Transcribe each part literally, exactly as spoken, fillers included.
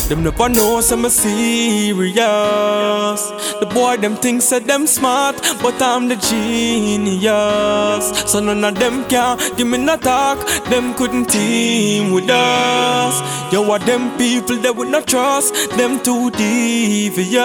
Them never know some serious. The boy them think said them smart, but I'm the genius. So none of them can give me no talk. Them couldn't team with us. Yo, what them people they would not trust. Them too devious.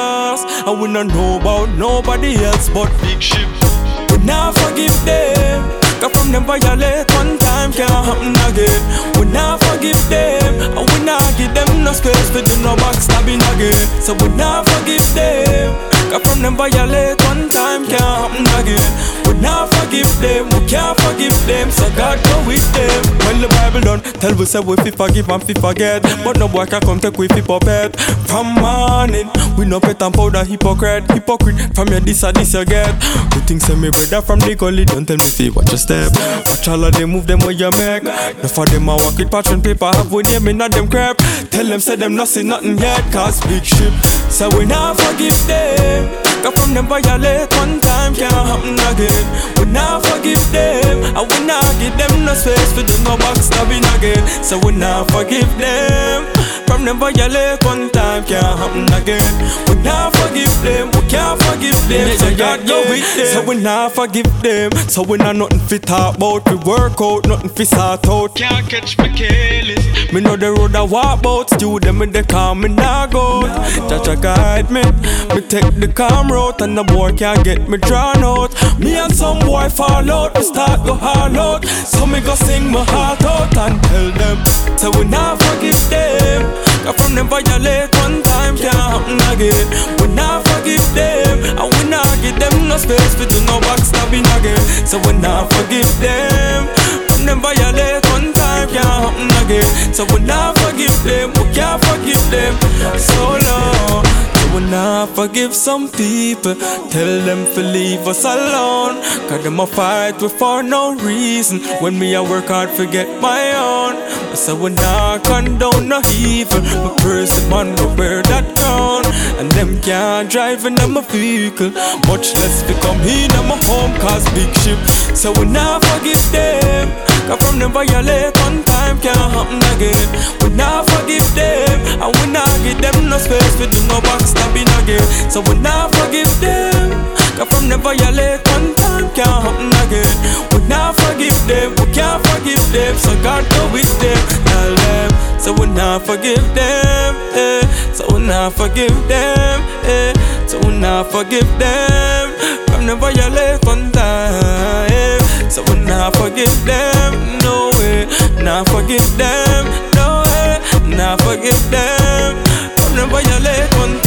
I would not know about nobody else but Big Ship. We not forgive them. Cause from them violate one time can't happen again. We not forgive them, and we not give them no space to do no backstabbing again. So we not forgive them. Cause from them violate one time can't happen again. We not forgive them, we can't forgive them. So God go with them. When the Bible done, tell we say we fi forgive and fi forget. But no boy can come take we fi puppet. From morning, we no pet and powder hypocrite. Hypocrite, from your this or this you get. You think say me brother from the gully, don't tell me fi watch your step. Watch all of them move them where you make. No for them I walk with patch and paper, have we name in them crap. Tell them say them not see nothing yet, cause Big Ship. So we not forgive them. Cause from them violate one time can't happen again. We not forgive them, and we not give them no space for do no backstabbing again. So we not forgive them. From them violate one time can't happen again. We not forgive them, we can't forgive them. So God go with them. So we not forgive them. So we not nothing fit talk about. We work out, nothing fit sort out. Can't catch me careless. Me know the road I walk about. Stew them in the car, me nah go. Jaja guide me. Me take the calm road, and the boy can't get me drawn out. Me and some boy fall out, we start go hard out. So me go sing my heart out and tell them. So we not forgive them. Cause from them violate one time can't happen again. We not forgive them, and we not give them no space for do no backstabbing again. So we not forgive them. From them violate one time can't happen again. So we not forgive them, we can't forgive them. So long. We not forgive some people. Tell them to leave us alone. Cause them a fight with for no reason. When me a work hard forget my own. So we not condone no evil. My person man go wear that crown. And them can't drive in them a vehicle. Much less become in them a home. Cause Big Ship. So we not forgive them. Cause from them violate one time can't happen again. We not forgive them, and we not give them no space for do no backstabbing again. So we not forgive them. Cause from them violate one time can't happen again. We not forgive them, we can't forgive them. So God go with them, tell them. So we not forgive them, eh. So we not forgive them, eh. So we not forgive them. From them violate one time, eh. So we not forgive them, no way. Not forgive them, no way. Not forgive them. From them violate one time.